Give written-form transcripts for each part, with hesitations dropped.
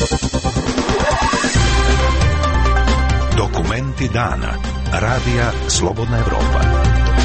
Dokumenti dana. Radija Slobodna Evropa.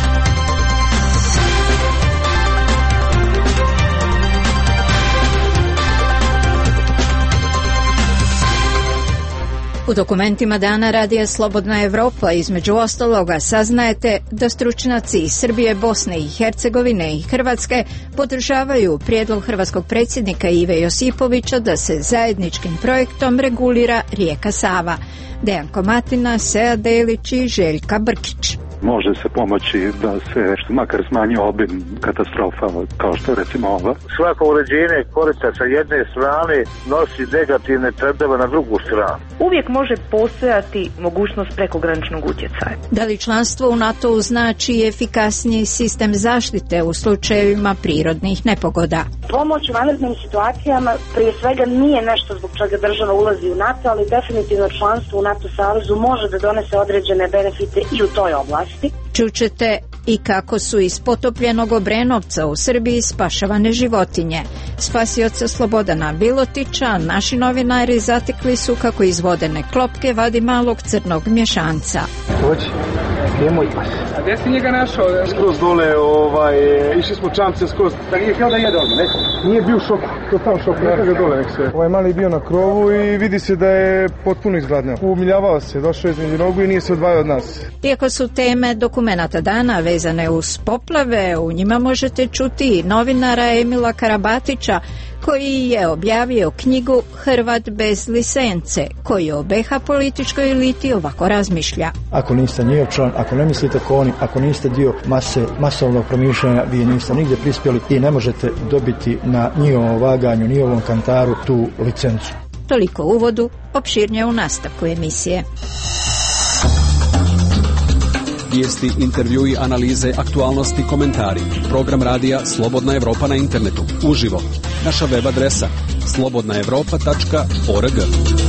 U dokumentima dana Radija Slobodna Evropa između ostaloga saznajete da stručnjaci iz Srbije, Bosne i Hercegovine i Hrvatske podržavaju prijedlog hrvatskog predsjednika Ive Josipovića da se zajedničkim projektom regulira rijeka Sava. Dejan Komatina, Sead Delić i Željka Brkić. Može se pomoći da se makar smanji obim katastrofa kao što je recimo ova. Svako uređenje korita sa jedne strane nosi negativne trendove na drugu stranu. Uvijek može postojati mogućnost prekograničnog utjecaja. Da li članstvo u NATO-u znači efikasniji sistem zaštite u slučajevima prirodnih nepogoda? Pomoć u vanrednim situacijama prije svega nije nešto zbog čega država ulazi u NATO, ali definitivno članstvo u NATO savezu može da donese određene benefite i u toj oblasti. Čućete i kako su iz potopljenog Obrenovca u Srbiji spašavane životinje. Spasioca Slobodana Bilotića naši novinari zatekli su kako iz vodene klopke vadi malog crnog mješanca. Dođi, gdje je moj pas? A gdje si njega našao? Skroz dole, išli smo čamce skroz. Da nije htio da jede ovdje, ne? Nije bio u šoku, totalno šoku, neka ga dole nek se. Ovaj mali je bio na krovu i vidi se da je potpuno izgladneo. Umiljavao se, došao između nogu i nije se odvajao od nas. Iako su teme dokumenata dana vezane uz poplave, u njima možete čuti novinara Emila Karabatića, koji je objavio knjigu Hrvat bez licence, koji o BiH političkoj eliti ovako razmišlja. Ako niste njihov član, ako ne mislite kao oni, ako niste dio masovnog promišljanja, vi niste nigdje prispjeli i ne možete dobiti na njihovom vaganju, njihovom kantaru tu licencu. Toliko u uvodu, opširnije u nastavku emisije. Vijesti, intervjui, analize, aktualnosti, komentari. Program radija Slobodna Evropa na internetu. Uživo. Naša web adresa slobodnaevropa.org.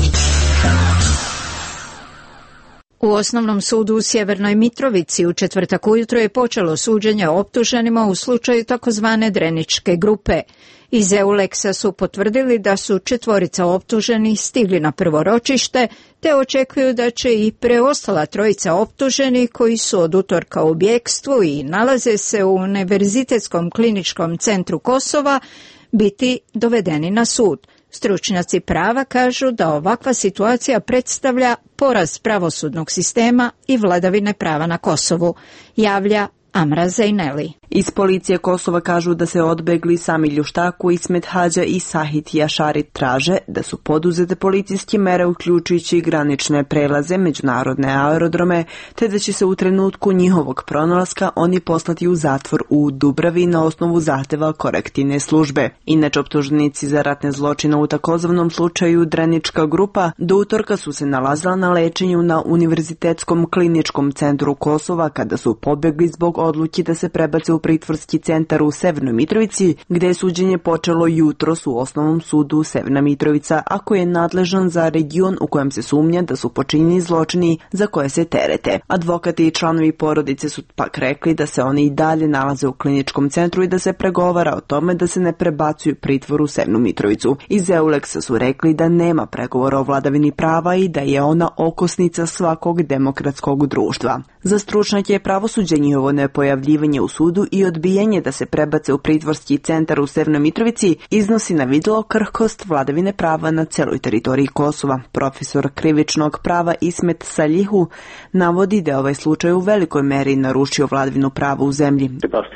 U Osnovnom sudu u Sjevernoj Mitrovici u četvrtak ujutro je počelo suđenje optuženima u slučaju takozvane Dreničke grupe. Iz EULEX-a su potvrdili da su 4 optuženih stigli na prvo ročište, te očekuju da će i preostala 3 optuženih koji su od utorka u bjekstvu i nalaze se u Univerzitetskom kliničkom centru Kosova biti dovedeni na sud. Stručnjaci prava kažu da ovakva situacija predstavlja poraz pravosudnog sistema i vladavine prava na Kosovu, javlja Amra Zejneli. Iz policije Kosova kažu da se odbegli Sami Ljuštaku, Ismet Hadža i Sahit Jašarit traže da su poduzete policijske mere uključujući granične prelaze, međunarodne aerodrome, te da će se u trenutku njihovog pronalaska oni poslati u zatvor u Dubravi na osnovu zahtjeva korektivne službe. Inače, optuženici za ratne zločine u takozvanom slučaju Drenička grupa do utorka su se nalazila na lečenju na Univerzitetskom kliničkom centru Kosova kada su pobjegli zbog odluke da se prebace u pritvorski centar u Severnoj Mitrovici, gdje je suđenje počelo jutros u Osnovnom sudu Severna Mitrovica, a koji je nadležan za region u kojem se sumnja da su počinjeni zločini za koje se terete. Advokati i članovi porodice su pak rekli da se oni i dalje nalaze u kliničkom centru i da se pregovara o tome da se ne prebacuju pritvor u Severnu Mitrovicu. Iz EULEX-a su rekli da nema pregovora o vladavini prava i da je ona okosnica svakog demokratskog društva. Za stručnjake je pravosuđe njihovo nepojavljivanje u sudu i odbijanje da se prebace u pritvorski centar u Severnoj Mitrovici iznosi na vidjelo krhkost vladavine prava na celoj teritoriji Kosova. Profesor krivičnog prava Ismet Saljihu navodi da je ovaj slučaj u velikoj meri narušio vladavinu prava u zemlji.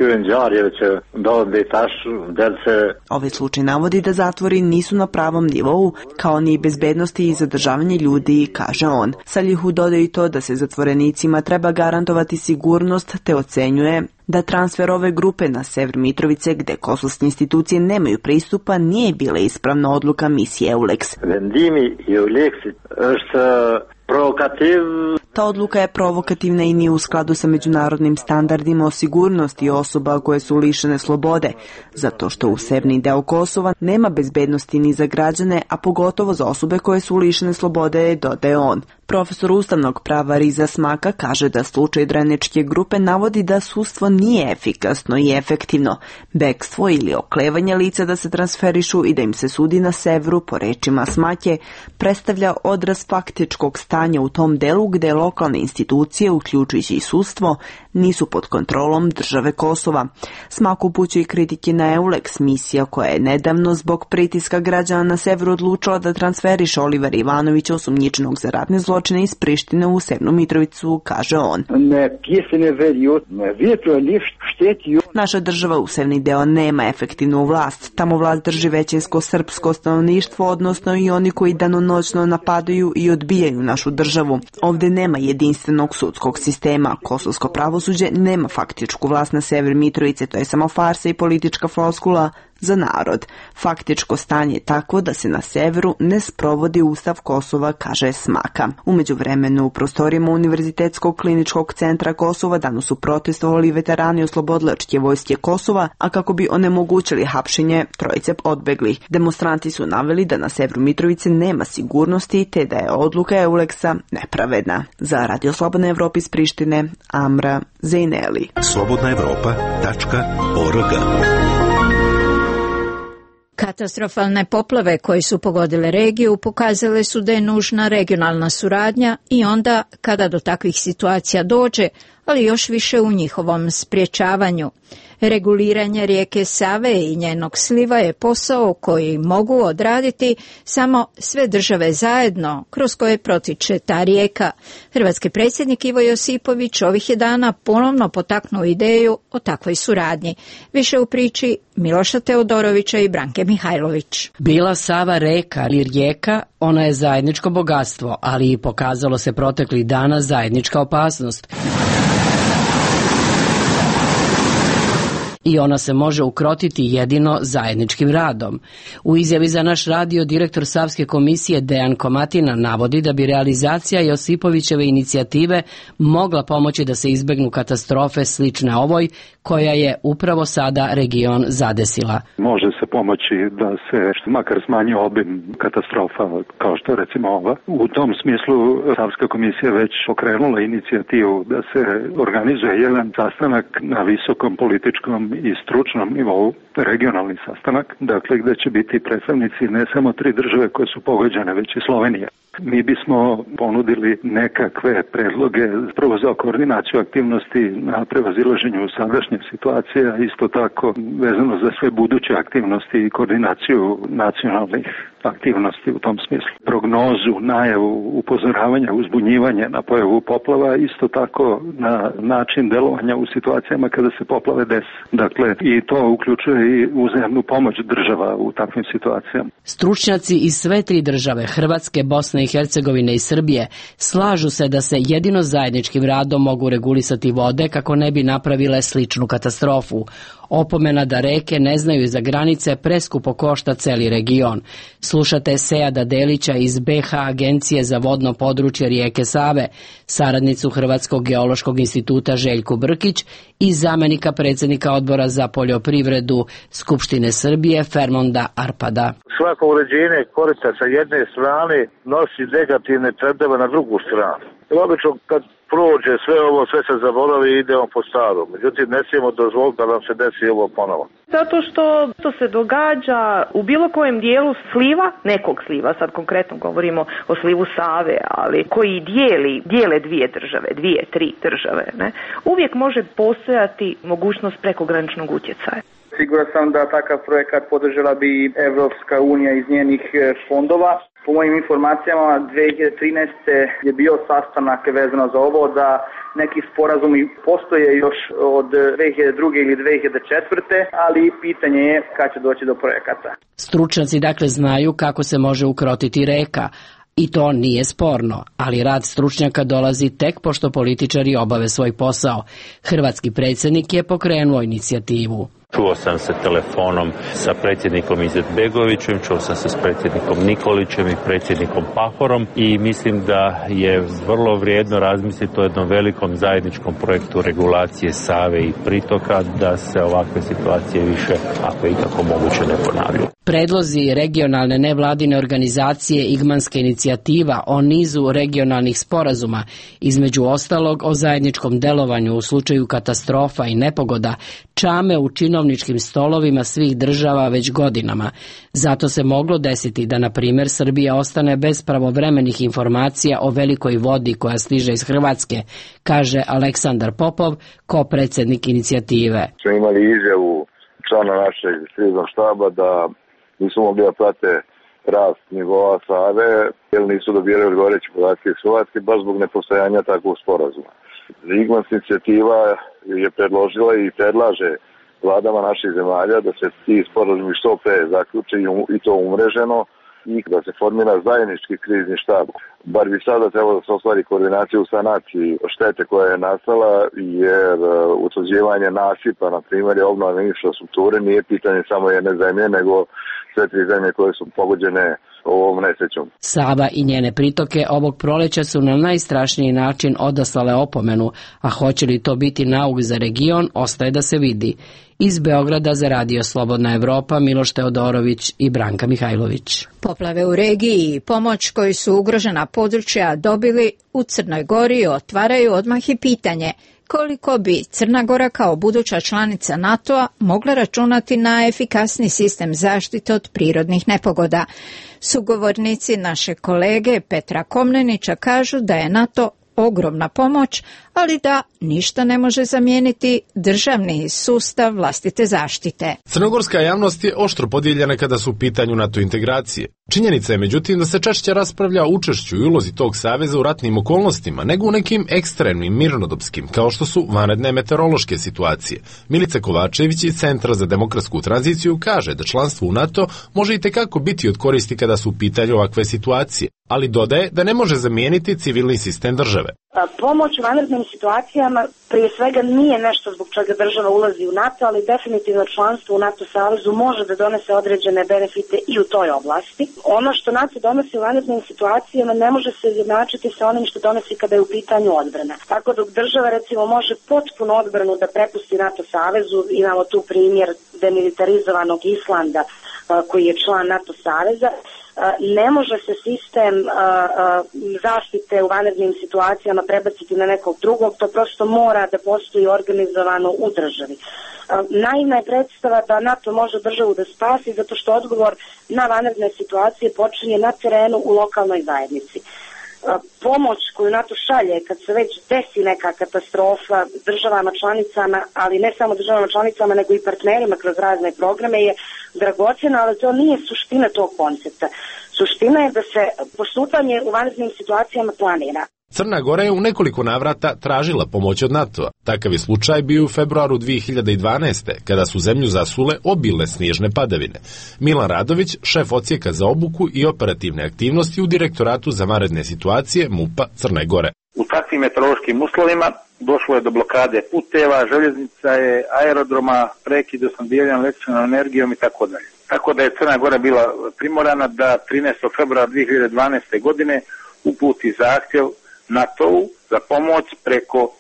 Ovaj slučaj navodi da zatvori nisu na pravom nivou, kao ni bezbednosti i zadržavanje ljudi, kaže on. Saljihu dodaje i to da se zatvorenicima treba garantovati sigurnost, te ocenjuje da transfer ove grupe na sever Mitrovice, gde kosovske institucije nemaju pristupa, nije bila ispravna odluka misije EULEX. Ta odluka je provokativna i nije u skladu sa međunarodnim standardima o sigurnosti osoba koje su lišene slobode, zato što u severni deo Kosova nema bezbednosti ni za građane, a pogotovo za osobe koje su lišene slobode, dodaje on. Profesor ustavnog prava Riza Smaka kaže da slučaj Dreničke grupe navodi da sudstvo nije efikasno i efektivno. Bekstvo ili oklevanje lica da se transferišu i da im se sudi na severu, po rečima Smake, predstavlja odraz faktičkog stanja u tom delu gde lokalne institucije, uključujući i sudstvo, nisu pod kontrolom države Kosova. Smak upućuje i kritike na EULEX, misija koja je nedavno zbog pritiska građana na severu odlučila da transferiše Olivera Ivanovića, osumnjičenog za ratne zločine iz Prištine u Severnu Mitrovicu, kaže on. Naša država u severni deo nema efektivnu vlast. Tamo vlast drži većinsko srpsko stanovništvo, odnosno i oni koji danonoćno napadaju i odbijaju našu državu. Ovde nema jedinstvenog sudskog sistema. Kosovsko pravosuđe nema faktičku vlast na sever Mitrovice, to je samo farsa i politička floskula za narod. Faktičko stanje je tako da se na severu ne sprovodi Ustav Kosova, kaže Smaka. U međuvremenu u prostorijama Univerzitetskog kliničkog centra Kosova danas su protestovali veterani oslobodilačke vojske Kosova, a kako bi onemogućili hapšenje trojice odbeglih. Demonstranti su naveli da na severu Mitrovice nema sigurnosti te da je odluka EULEX-a nepravedna. Za Radio Slobodna Evropa iz Prištine, Amra Zejneli. slobodnaevropa.org. Katastrofalne poplave koje su pogodile regiju pokazale su da je nužna regionalna suradnja i onda kada do takvih situacija dođe, ali još više u njihovom sprječavanju. Reguliranje rijeke Save i njenog sliva je posao koji mogu odraditi samo sve države zajedno kroz koje protiče ta rijeka. Hrvatski predsjednik Ivo Josipović ovih je dana ponovno potaknuo ideju o takvoj suradnji. Više u priči Miloša Teodorovića i Branke Mihajlović. Bila Sava reka ili rijeka, ona je zajedničko bogatstvo, ali i pokazalo se proteklih dana zajednička opasnost. I ona se može ukrotiti jedino zajedničkim radom. U izjavi za naš radio direktor Savske komisije Dejan Komatina navodi da bi realizacija Josipovićeve inicijative mogla pomoći da se izbegnu katastrofe slične ovoj koja je upravo sada region zadesila. Može se pomoći da se makar smanji obim katastrofa kao što je recimo ova. U tom smislu Savska komisija već pokrenula inicijativu da se organizuje jedan sastanak na visokom političkom i stručnom nivou, regionalni sastanak, dakle gde će biti predstavnici ne samo 3 države koje su pogođene, već i Slovenija. Mi bismo ponudili nekakve predloge prvo za koordinaciju aktivnosti na prevazilaženju sadašnje situacije, a isto tako vezano za sve buduće aktivnosti i koordinaciju nacionalnih aktivnosti u tom smislu. Prognozu, najavu, upozoravanja, uzbunjivanje na pojavu poplava, isto tako na način delovanja u situacijama kada se poplave dese. Dakle, i to uključuje i uzajamnu pomoć država u takvim situacijama. Stručnjaci iz sve 3 države, Hrvatske, Bosne i Hercegovine i Srbije, slažu se da se jedino zajedničkim radom mogu regulisati vode kako ne bi napravile sličnu katastrofu. Opomena da reke ne znaju za granice preskupo košta celi region. Slušate Sejada Delića iz BH Agencije za vodno područje rijeke Save, saradnicu Hrvatskog geološkog instituta Željku Brkić i zamenika predsjednika odbora za poljoprivredu Skupštine Srbije Fermonda Arpada. Svako uređenje korita sa jedne strane nosi negativne trendove na drugu stranu. Obično kad prođe sve ovo, sve se zaboravi i idemo po starom. Međutim, ne smijemo dozvoliti da nam se desi ovo ponovo. Zato što to se događa u bilo kojem dijelu sliva, nekog sliva, sad konkretno govorimo o slivu Save, ali koji dijele 2 države, 2-3 države, ne? Uvijek može postojati mogućnost prekograničnog utjecaja. Siguran sam da takav projekat podržala bi Evropska unija iz njenih fondova. Po mojim informacijama 2013. je bio sastanak vezano za ovo, da neki sporazumi postoje još od 2002. ili 2004. ali pitanje je kad će doći do projekata. Stručnjaci dakle znaju kako se može ukrotiti reka. I to nije sporno, ali rad stručnjaka dolazi tek pošto političari obave svoj posao. Hrvatski predsjednik je pokrenuo inicijativu. Čuo sam se telefonom sa predsjednikom Izetbegovićem, čuo sam se s predsjednikom Nikolićem i predsjednikom Pahorom i mislim da je vrlo vrijedno razmisliti o jednom velikom zajedničkom projektu regulacije Save i pritoka da se ovakve situacije više, ako je ikako moguće, ne ponavljaju. Predlozi regionalne nevladine organizacije Igmanska inicijativa o nizu regionalnih sporazuma, između ostalog o zajedničkom delovanju u slučaju katastrofa i nepogoda, čame u činovničkim stolovima svih država već godinama. Zato se moglo desiti da, na primjer, Srbija ostane bez pravovremenih informacija o velikoj vodi koja stiže iz Hrvatske, kaže Aleksandar Popov, ko-predsjednik inicijative. Smo imali izjavu člana našeg kriznog štaba da nisu mogli da prate rast nivoa Save, jer nisu dobijali odgovarajuće podatke iz Hrvatske, baš zbog nepostojanja takvog sporazuma. Igmanska inicijativa je predložila i predlaže vladama naših zemalja da se ti sporazumi što pre zaključe i to umreženo i da se formira zajednički krizni štab. Bar bi sada trebalo da se ostvari koordinacija u sanaciji štete koja je nastala, jer utvrđivanje nasipa, na primjer, i obnova infrastrukture nije pitanje samo jedne zemlje, nego sve tri zemlje koje su pogođene ovom nesrećom. Sava i njene pritoke ovog proleća su na najstrašniji način odaslale opomenu, a hoće li to biti nauk za region, ostaje da se vidi. Iz Beograda za Radio Slobodna Evropa, Miloš Teodorović i Branka Mihajlović. Poplave u regiji i pomoć koju su ugrožena područja dobili u Crnoj Gori otvaraju odmah i pitanje koliko bi Crna Gora kao buduća članica NATO-a mogla računati na efikasni sistem zaštite od prirodnih nepogoda. Sugovornici naše kolege Petra Komnenića kažu da je NATO ogromna pomoć, ali da ništa ne može zamijeniti državni sustav vlastite zaštite. Crnogorska javnost je oštro podijeljena kada su u pitanju NATO integracije. Činjenica je međutim da se češće raspravlja o učešću i ulozi tog saveza u ratnim okolnostima nego u nekim ekstremnim mirnodopskim, kao što su vanredne meteorološke situacije. Milica Kovačević iz Centra za demokratsku tranziciju kaže da članstvo u NATO može itekako biti od koristi kada su u pitanju ovakve situacije, ali dodaje da ne može zamijeniti civilni sistem države. Pomoć u vanrednim situacijama prije svega nije nešto zbog čega država ulazi u NATO, ali definitivno članstvo u NATO savezu može da donese određene benefite i u toj oblasti. Ono što NATO donosi u vanrednim situacijama ne može se izjednačiti sa onim što donosi kada je u pitanju odbrana. Tako dok država recimo može potpuno odbranu da prepusti NATO savezu, imamo tu primjer demilitarizovanog Islanda koji je član NATO saveza, ne može se sistem zaštite u vanrednim situacijama prebaciti na nekog drugog, to prosto mora da postoji organizovano u državi. Naivna je predstava da NATO može državu da spasi zato što odgovor na vanredne situacije počinje na terenu u lokalnoj zajednici. Pomoć koju NATO šalje kad se već desi neka katastrofa državama članicama, ali ne samo državama članicama nego i partnerima kroz razne programe je dragocjena, ali to nije suština tog koncepta. Suština je da se postupanje u vanrednim situacijama planira. Crna Gora je u nekoliko navrata tražila pomoć od NATO-a. Takav je slučaj bio u februaru 2012. kada su zemlju zasule obilne snježne padavine. Milan Radović, šef odsjeka za obuku i operativne aktivnosti u Direktoratu za vanredne situacije MUP-a Crne Gore. U takvim meteorološkim uslovima došlo je do blokade puteva, željeznica je, aerodroma, prekid snabdijevanja električnom energijom i tako dalje. Tako da je Crna Gora bila primorana da 13. februara 2012. godine uputi zahtjev NATO-u za pomoć preko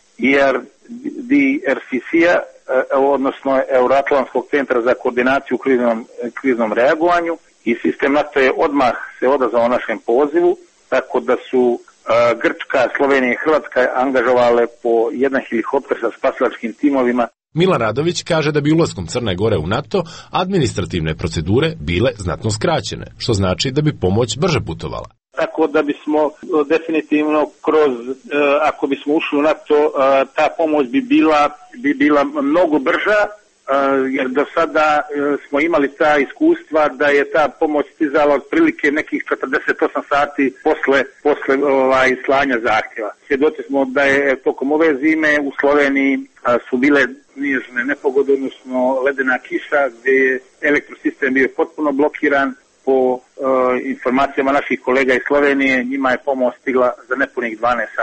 ERDRCC-a, odnosno Euroatlantskog centra za koordinaciju u kriznom reagovanju, i sistem NATO je odmah se odazvao našem pozivu, tako da su Grčka, Slovenija i Hrvatska angažovale po jedan helikopter sa spasilačkim timovima. Milan Radović kaže da bi ulaskom Crne Gore u NATO administrativne procedure bile znatno skraćene, što znači da bi pomoć brže putovala. Tako da bismo definitivno ako bismo ušli u NATO, ta pomoć bi bila mnogo brža, jer do sada smo imali ta iskustva da je ta pomoć stizala otprilike nekih 48 sati posle slanja zahtjeva. Svjedoci smo da je tokom ove zime u Sloveniji su bile snježne nepogode, odnosno ledena kiša, gdje je elektrosistem bio potpuno blokiran. Po informacijama naših kolega iz Slovenije, njima je pomoć stigla za nepunih 12 sati.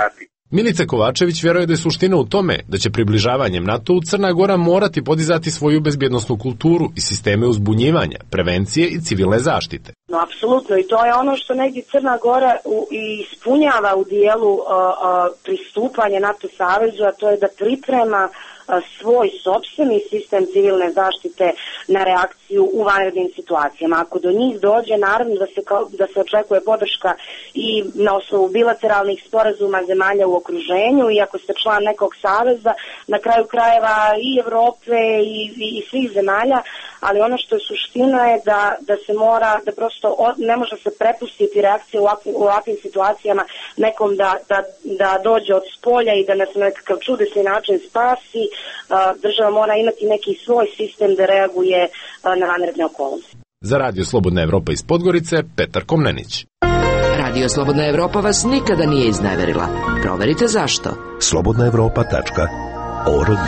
Milica Kovačević vjeruje da je suština u tome da će približavanjem NATO-u Crna Gora morati podizati svoju bezbjednosnu kulturu i sisteme uzbunjivanja, prevencije i civilne zaštite. No, apsolutno, i to je ono što negdje Crna Gora ispunjava u dijelu pristupanja NATO savezu, a to je da priprema svoj sopstveni sistem civilne zaštite na reakciju u vanrednim situacijama. Ako do njih dođe, naravno da se očekuje podrška i na osnovu bilateralnih sporazuma zemalja u okruženju, i ako ste član nekog saveza, na kraju krajeva i Evrope i svih zemalja, ali ono što je suština je da se mora, da prosto ne može se prepustiti reakcija u ovakvim situacijama nekom da dođe od spolja i da nas na nekakav čudesni način spasi. Država mora imati neki svoj sistem da reaguje na vanredne okolnosti. Za Radio Slobodna Evropa iz Podgorice, Petar Komnenić. Radio Slobodna Evropa vas nikada nije izneverila. Proverite zašto. slobodnaevropa.org.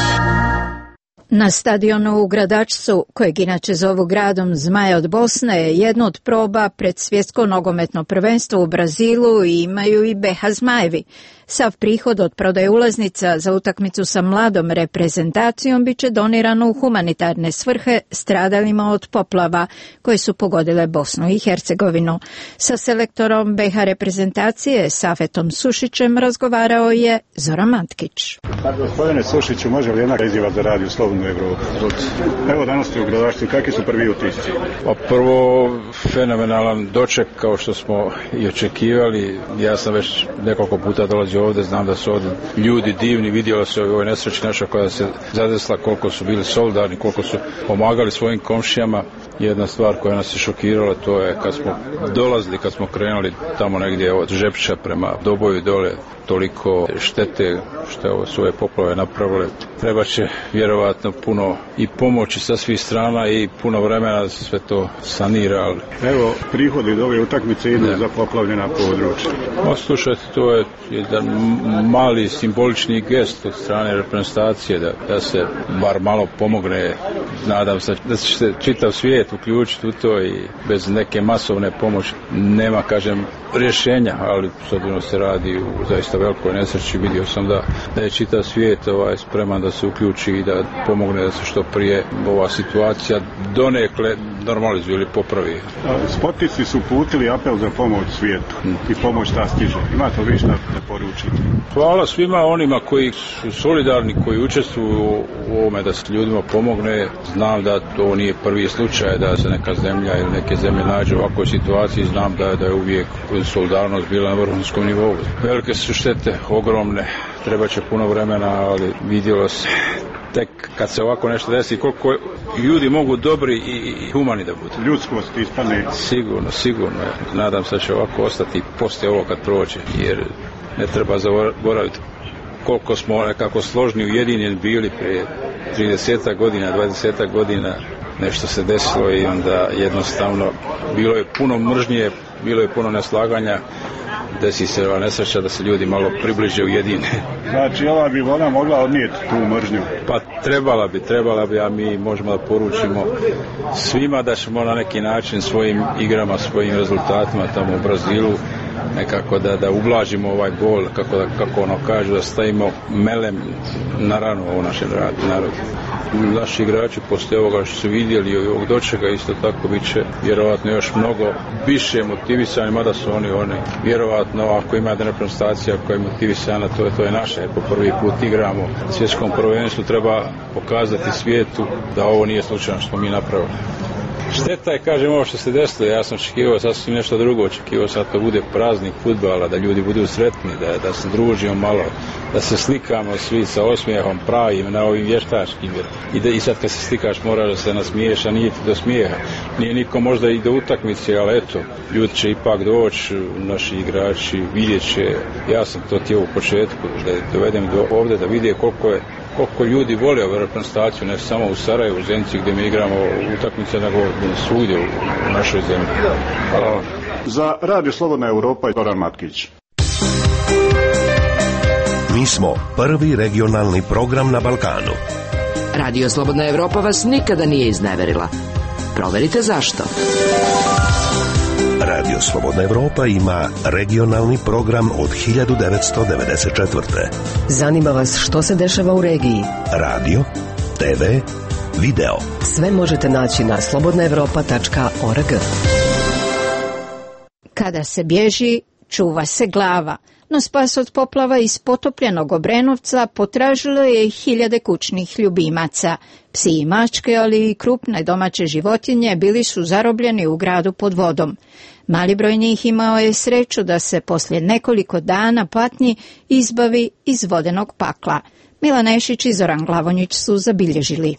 Na stadionu u Gradačcu, kojeg inače zovu gradom Zmaja od Bosne, je jedno od proba pred svjetsko nogometno prvenstvo u Brazilu i imaju i BH Zmajevi. Sav prihod od prodaje ulaznica za utakmicu sa mladom reprezentacijom biće donirano u humanitarne svrhe stradalima od poplava koje su pogodile Bosnu i Hercegovinu. Sa selektorom BH reprezentacije Safetom Sušićem razgovarao je Zoran Matkić. Gospodine Sušiću, može li jedna izjava za Radio Slobodnu Evropu? Evo, danas ste u Gradačcu, kakvi su prvi utisci? Prvo, fenomenalan doček, kao što smo i očekivali. Ja sam već nekoliko puta dolazio ovdje, znam da su ovdje ljudi divni, vidjelo se u ovoj nesreći naša koja se zadesila, koliko su bili solidarni, koliko su pomagali svojim komšijama. Jedna stvar koja nas je šokirala, to je kad smo dolazili, kad smo krenuli tamo negdje od Žepča prema Doboju dole, toliko štete što je ovo svoje poplave napravile. Treba će vjerovatno puno i pomoći sa svih strana i puno vremena da se sve to sanira. Evo, prihodi od ove utakmice idu za poplavljena područja. Slušajte, to je jedan mali simbolični gest od strane reprezentacije da se bar malo pomogne. Nadam se da će se čitav svijet uključiti u to i bez neke masovne pomoći nema, kažem, rješenja, ali s obzirom se radi u zaista velikoj nesreći, vidio sam da je čitav svijet spreman da se uključi i da pomogne da se što prije ova situacija donekle normalizuje ili popravi. Sportisti su uputili apel za pomoć svijetu i pomoć ta stiže. Imate li šta da poručite? Hvala svima onima koji su solidarni, koji učestvuju u ovome da se ljudima pomogne. Znam da to nije prvi slučaj da se neka zemlja ili neke zemlje nađe u ovakvoj situaciji. Znam da je uvijek solidarnost bila na vrhunskom nivou. Velike su štete, ogromne, treba će puno vremena, ali vidjelo se tek kad se ovako nešto desi, koliko ljudi mogu dobri i humani da budu. Ljudskost ispane. Sigurno. Nadam se da će ovako ostati poslije ovo kad prođe, jer ne treba zaboraviti koliko smo nekako složni, ujedinjeni bili prije 30 godina, 20 godina. Nešto se desilo i onda jednostavno bilo je puno mržnje, bilo je puno neslaganja, desi se ova nesreća da se ljudi malo približe, ujedine. Znači ova bi ona mogla odnijeti tu mržnju? Pa trebala bi, a mi možemo da poručimo svima da ćemo na neki način svojim igrama, svojim rezultatima tamo u Brazilu nekako da ublažimo ovaj bol, kako ono kažu, da stavimo melem na ranu u našem narodu. Naši igrači poslije ovoga što su vidjeli i ovog dočeka isto tako bit će vjerovatno još mnogo više motivisani, mada su oni vjerovatno ako ima jedna reprezentacija koja je motivisana, to je naša, jer po prvi put igramo svjetskom prvenstvu, treba pokazati svijetu da ovo nije slučajno što smo mi napravili. Šteta je, kažem, ovo što se desilo, ja sam očekivao sasvim nešto drugo, očekivao sam da to bude praznik fudbala, da ljudi budu sretni, da se družimo malo, da se slikamo svi sa osmijehom pravim na ovim vještačkim. I sad kad se slikaš moraš da se nasmiješ, a nije ti do smijeha. Nije niko možda i do utakmice, ali eto, ljudi će ipak doći, naši igrači vidjet će, ja sam to htio u početku, da dovedem ovdje da vide koliko ljudi vole ovu reprezentaciju, ne samo u Sarajevu, u Zenici gdje mi igramo utakmice, nego svugdje u našoj zemlji. Hvala vam. Za Radio Slobodna Evropa i Zoran Matkić. Mi smo prvi regionalni program na Balkanu. Radio Slobodna Evropa vas nikada nije izneverila. Proverite zašto. Radio Slobodna Evropa ima regionalni program od 1994. Zanima vas što se dešava u regiji? Radio, TV, video. Sve možete naći na slobodnaevropa.org. Kada se bježi, čuva se glava. No spas od poplava iz potopljenog Obrenovca potražilo je i hiljade kućnih ljubimaca. Psi i mačke, ali i krupne domaće životinje bili su zarobljeni u gradu pod vodom. Mali broj njih imao je sreću da se poslije nekoliko dana patnji izbavi iz vodenog pakla. Milan Nešić i Zoran Glavonjić su zabilježili.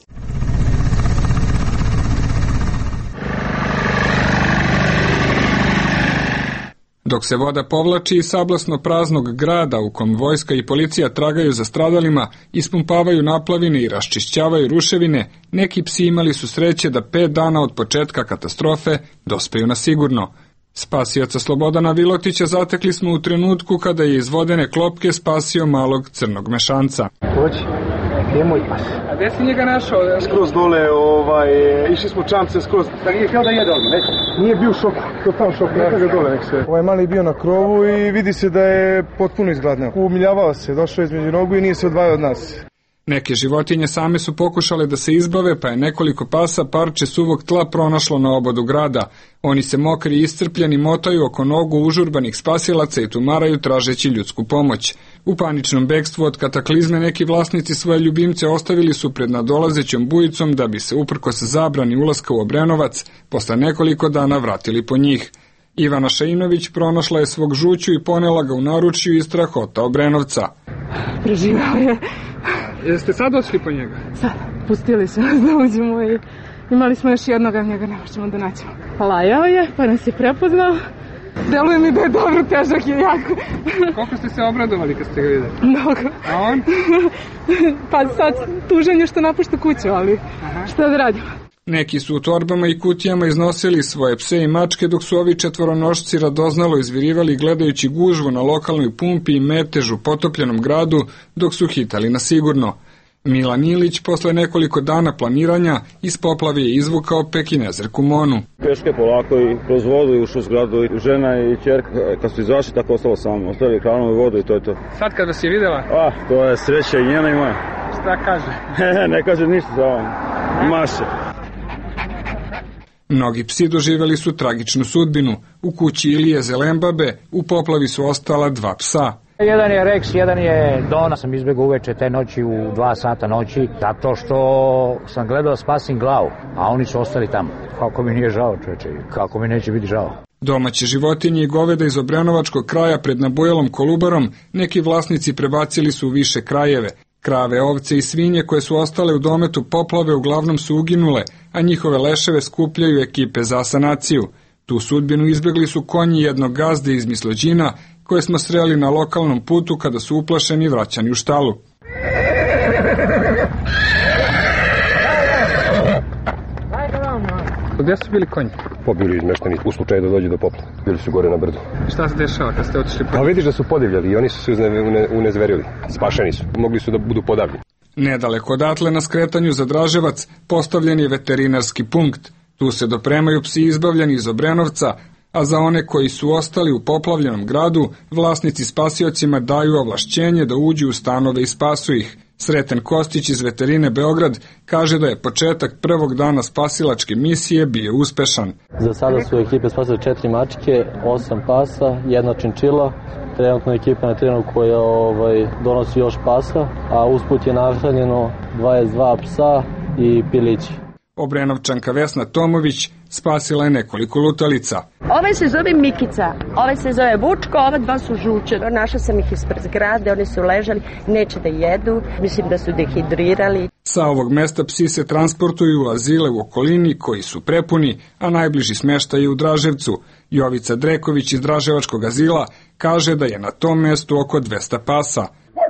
Dok se voda povlači iz sablasno praznog grada u kom vojska i policija tragaju za stradalima, ispumpavaju naplavine i raščišćavaju ruševine, neki psi imali su sreće da 5 dana od početka katastrofe dospeju na sigurno. Spasioca Slobodana Vilotića zatekli smo u trenutku kada je iz vodene klopke spasio malog crnog mešanca. Dođi, gdje je moj pas? A gdje si njega našao? Skroz dole, išli smo čamce skroz. Da nije htio da jede odmah, nije bio u šoku, totalno šoku, neka ga dole nek se. Ovaj mali bio na krovu i vidi se da je potpuno izgladneo. Umiljavao se, došao između nogu i nije se odvajao od nas. Neke životinje same su pokušale da se izbave, pa je nekoliko pasa parče suvog tla pronašlo na obodu grada. Oni se mokri i iscrpljeni motaju oko nogu užurbanih spasilaca i tumaraju tražeći ljudsku pomoć. U paničnom bekstvu od kataklizme neki vlasnici svoje ljubimce ostavili su pred nadolazećom bujicom da bi se uprkos zabrani ulaska u Obrenovac posle nekoliko dana vratili po njih. Ivana Šainović pronašla je svog žuću i ponela ga u naručju iz strahota Obrenovca. Preživao je. Jeste sad došli po njega? Sad, pustili su nas da uđemo i imali smo još jednoga, njega ne možemo da naćemo. Lajao je, pa nas je prepoznao. Deluje mi da je dobro, težak je jako. Koliko ste se obradovali kad ste ga videli? Mnogo. A on? Pa sad tužan je što napušta kuću, ali šta da radimo? Neki su u torbama i kutijama iznosili svoje pse i mačke, dok su ovi četvoronošci radoznalo izvirivali gledajući gužvu na lokalnoj pumpi i metežu potopljenom gradu, dok su hitali na sigurno. Milan Ilić posle nekoliko dana planiranja iz poplave je izvukao pekinezerku Monu. Peške polako i kroz vodu i ušao u zgradu. Žena i ćerka kad su izašli tako ostalo samo. Ostavili hranu i vodu i to je to. Sad kada si je videla? To je sreća i njena i moja. Šta kaže? Ne kaže ništa za ovo. Maše. Mnogi psi doživjeli su tragičnu sudbinu. U kući Ilije Zelembabe u poplavi su ostala 2 psa. Jedan je Rex, jedan je Dona. Sam izbjegao uveče te noći u 2 sata noći, zato što sam gledao spasim glavu, a oni su ostali tamo. Kako mi nije žao, čoveče, kako mi neće biti žao. Domaće životinje i goveda iz Obrenovačkog kraja pred nabujelom Kolubarom neki vlasnici prebacili su u više krajeve. Krave, ovce i svinje koje su ostale u dometu poplave uglavnom su uginule, a njihove leševe skupljaju ekipe za sanaciju. Tu sudbinu izbjegli su konji jednog gazde iz Mislođina, koje smo sreli na lokalnom putu kada su uplašeni i vraćani u štalu. Gdje su bili konji? Pobili izmešteni u slučaju da dođe do poplave. Bili su gore na brdu. Šta se dešava kad ste otišli? Pa vidiš da su podivljali i oni su se unezverili. Spašeni su. Mogli su da budu podavljeni. Nedaleko odatle na skretanju za Draževac postavljen je veterinarski punkt. Tu se dopremaju psi izbavljeni iz Obrenovca, a za one koji su ostali u poplavljenom gradu, vlasnici spasiocima daju ovlašćenje da uđu u stanove i spasu ih. Sreten Kostić iz Veterine Beograd kaže da je početak prvog dana spasilačke misije bio uspešan. Za sada su ekipe spasile 4 mačke, 8 pasa, 1 činčila. Trenutno ekipa na terenu koja donosi još pasa, a usput je nahranjeno 22 psa i pilići. Obrenovčanka Vesna Tomović spasila je nekoliko lutalica. Ovaj se zove Mikica, ovaj se zove Vučko, ova 2 su žuče. Našla sam ih ispred zgrade, oni su ležali, neće da jedu, mislim da su dehidrirali. Sa ovog mesta psi se transportuju u azile u okolini koji su prepuni, a najbliži smeštaj je u Draževcu. Jovica Dreković iz Draževačkog azila kaže da je na tom mestu oko 200 pasa.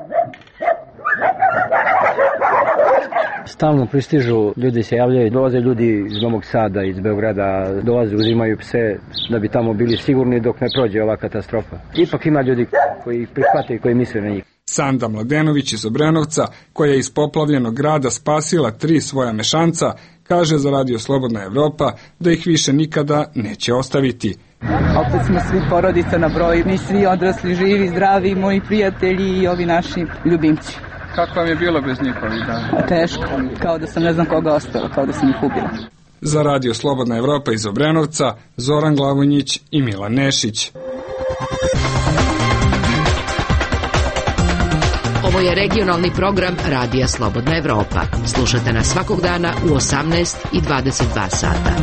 Stalno pristižu, ljudi se javljaju, dolaze ljudi iz Novog Sada, iz Beograda, dolaze, uzimaju pse da bi tamo bili sigurni dok ne prođe ova katastrofa. Ipak ima ljudi koji prihvate i koji misle na njih. Sanda Mladenović iz Obrenovca, koja je iz poplavljenog grada spasila 3 svoja mešanca, kaže za Radio Slobodna Evropa da ih više nikada neće ostaviti. Opet smo svi porodica na broju, mi svi odrasli, živi, zdravi, moji prijatelji i ovi naši ljubimci. Kako vam je bilo bez njihovih dana? Teško, kao da sam ne znam koga ostala, kao da sam ih ubila. Za Radio Slobodna Evropa iz Obrenovca, Zoran Glavonjić i Milan Nešić. Ovo je regionalni program Radija Slobodna Evropa. Slušate nas svakog dana u 18 i 22 sata.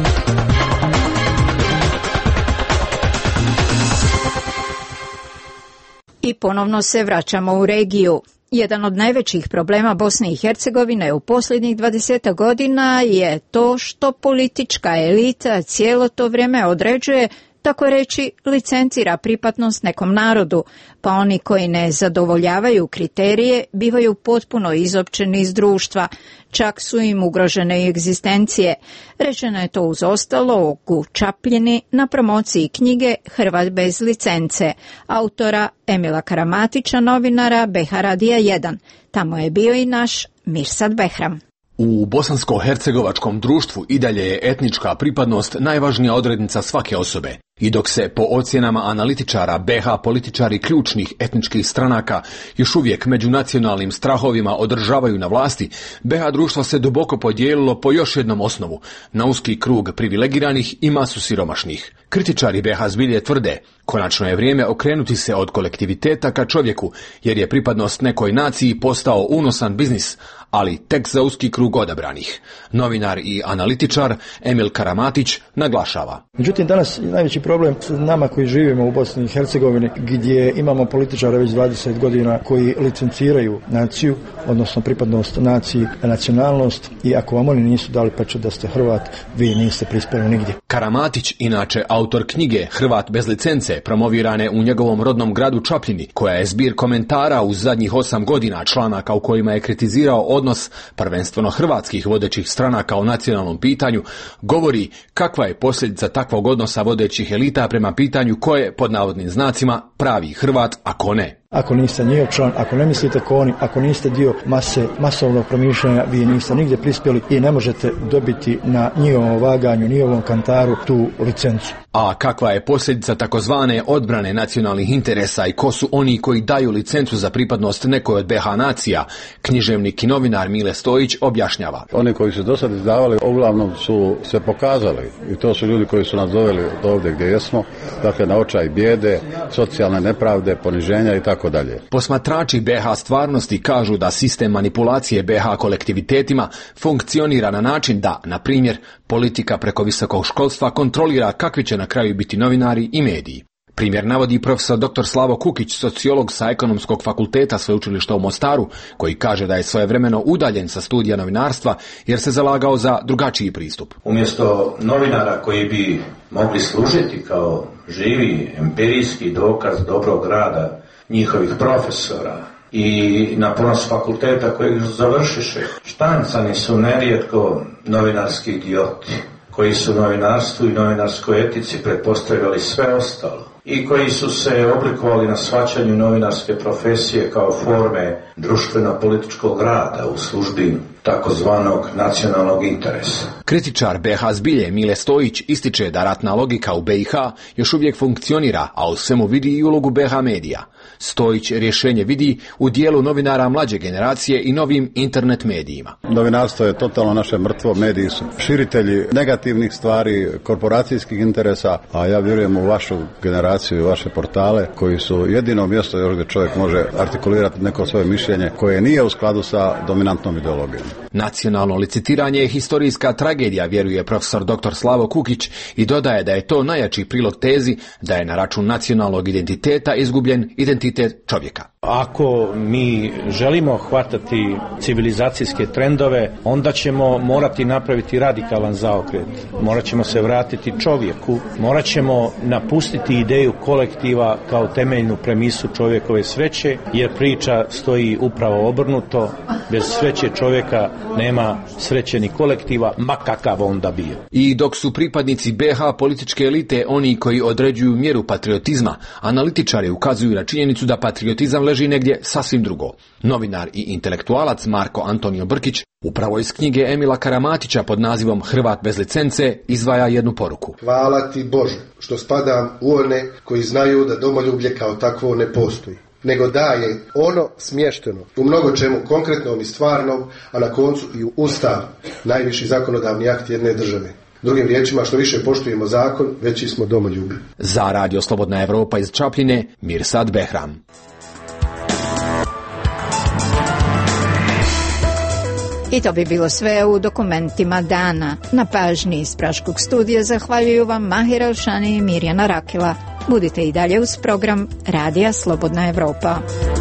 I ponovno se vraćamo u regiju. Jedan od najvećih problema Bosne i Hercegovine u posljednjih 20 godina je to što politička elita cijelo to vrijeme određuje, tako reći, licencira pripadnost nekom narodu, pa oni koji ne zadovoljavaju kriterije bivaju potpuno izopćeni iz društva, čak su im ugrožene i egzistencije. Rečeno je to uz ostalo u Čapljini na promociji knjige Hrvat bez licence, autora Emila Karamatića, novinara BH Radija 1. Tamo je bio i naš Mirsad Behram. U bosansko-hercegovačkom društvu i dalje je etnička pripadnost najvažnija odrednica svake osobe. I dok se po ocjenama analitičara BH političari ključnih etničkih stranaka još uvijek među nacionalnim strahovima održavaju na vlasti, BH društvo se duboko podijelilo po još jednom osnovu, na uski krug privilegiranih i masu siromašnih. Kritičari BH zbilje tvrde, konačno je vrijeme okrenuti se od kolektiviteta ka čovjeku, jer je pripadnost nekoj naciji postao unosan biznis, ali tek za uski krug odabranih. Novinar i analitičar Emil Karamatić naglašava. Međutim, danas najveći problem s nama koji živimo u Bosni i Hercegovini, gdje imamo političare već 20 godina koji licenciraju naciju, odnosno pripadnost naciji, nacionalnost, i ako vam oni nisu dali pečat da ste Hrvat, vi niste prispjeli nigdje. Karamatić, inače autor knjige Hrvat bez licence, promovirane u njegovom rodnom gradu Čapljini, koja je zbir komentara u zadnjih 8 godina članaka u kojima je kritizirao odnos prvenstveno hrvatskih vodećih stranaka o nacionalnom pitanju, govori kakva je posljedica takvog odnosa vodećih elita prema pitanju ko je, pod navodnim znacima, pravi Hrvat, a ko ne. Ako niste njihov član, ako ne mislite ko oni, ako niste dio masovnog promišljanja, vi niste nigdje prispjeli i ne možete dobiti na njihovom vaganju, njihovom kantaru tu licencu. A kakva je posljedica takozvane odbrane nacionalnih interesa i ko su oni koji daju licencu za pripadnost nekoj od BH nacija, književnik i novinar Mile Stojić objašnjava. Oni koji su do sad izdavali uglavnom su se pokazali i to su ljudi koji su nas doveli ovdje gdje jesmo, dakle na očaj bijede, socijalne nepravde, poniženja i tako dalje. Posmatrači BH stvarnosti kažu da sistem manipulacije BH kolektivitetima funkcionira na način da, na primjer, politika preko visokog školstva kontrolira kakvi će na kraju biti novinari i mediji. Primjer navodi profesor dr. Slavo Kukić, sociolog sa Ekonomskog fakulteta Sveučilišta u Mostaru, koji kaže da je svojevremeno udaljen sa studija novinarstva jer se zalagao za drugačiji pristup. Umjesto novinara koji bi mogli služiti kao živi empirijski dokaz dobrog rada njihovih profesora i na ponos fakulteta kojeg završiše, štancani su nerijetko novinarski idioti, koji su novinarstvu i novinarskoj etici pretpostavljali sve ostalo i koji su se oblikovali na shvaćanju novinarske profesije kao forme društveno-političkog rada u službi takozvanog nacionalnog interesa. Kritičar BH zbilje Mile Stojić ističe da ratna logika u BiH još uvijek funkcionira, a u svemu vidi i ulogu BH medija. Stojić rješenje vidi u dijelu novinara mlađe generacije i novim internet medijima. Novinarstvo je totalno naše mrtvo, mediji su širitelji negativnih stvari, korporacijskih interesa, a ja vjerujem u vašu generaciju i vaše portale koji su jedino mjesto gdje čovjek može artikulirati neko svoje mišljenje koje nije u skladu sa dominantnom ideologijom. Nacionalno licitiranje je historijska tragedija, vjeruje profesor dr. Slavo Kukić i dodaje da je to najjači prilog tezi da je na račun nacionalnog identiteta izgubljen identitet čovjeka. Ako mi želimo hvatati civilizacijske trendove, onda ćemo morati napraviti radikalan zaokret. Morat ćemo se vratiti čovjeku, morat ćemo napustiti ideju kolektiva kao temeljnu premisu čovjekove sreće, jer priča stoji upravo obrnuto. Bez sreće čovjeka nema sreće ni kolektiva, ma kakav onda bio. I dok su pripadnici BH političke elite oni koji određuju mjeru patriotizma, analitičari ukazuju na činjenicu da patriotizam leži negdje sasvim drugo. Novinar i intelektualac Marko Antonio Brkić upravo iz knjige Emila Karamatića pod nazivom Hrvat bez licence izdvaja jednu poruku. Hvala ti Bože što spadam u one koji znaju da domoljublje kao takvo ne postoji, nego da je ono smješteno u mnogo čemu konkretnom i stvarnom, a na koncu i u Ustav, najviši zakonodavni akt jedne države. Drugim riječima, što više poštujemo zakon, veći smo domoljubi. Za Radio Slobodna Evropa iz Čapljine, Mirsad Behram. I to bi bilo sve u dokumentima dana. Na pažnji iz Praškog studija zahvaljuju vam Mahir Elšani i Mirjana Rakila. Budite i dalje uz program Radija Slobodna Evropa.